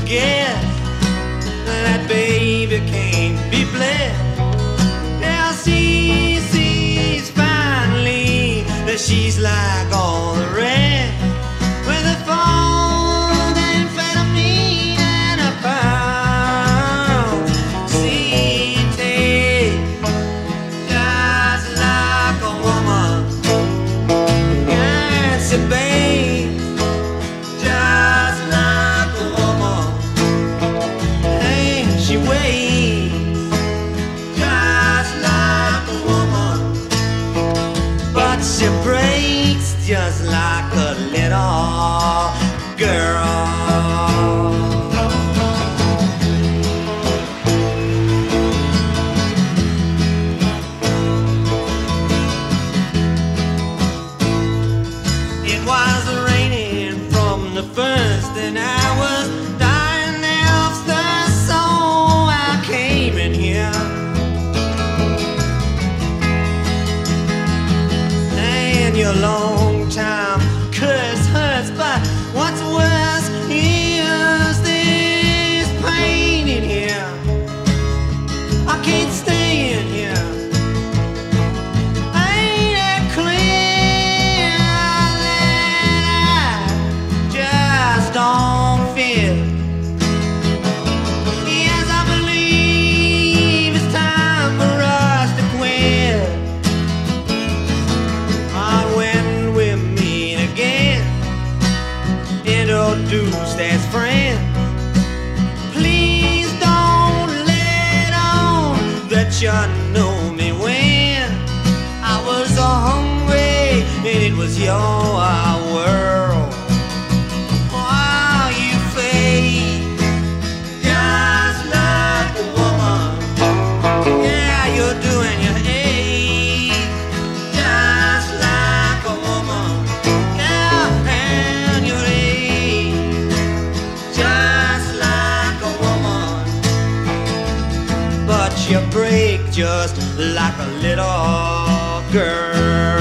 forget that baby can't be blessed. Now she sees finally that she's like all the rest, with a phone, amphetamine, and a pound CT, just like a woman. Yes, babe, just like a woman. Hey, she waits just like a woman, but she breaks just like a little girl. It was raining from the first, and I was dying after, so I came in here. And your long time curse hurts, but what's worse is this pain in here. I can't stay in here. Ain't it clear that I just don't feel? Yes, I believe it's time for us to quit. But when we meet again, introduced as friends, please don't let on that you know me when I was so hungry and it was your world. Oh, you fade just like a woman. Yeah, you're doing your age just like a woman. Yeah, and your age just like a woman, but you break just like a little girl.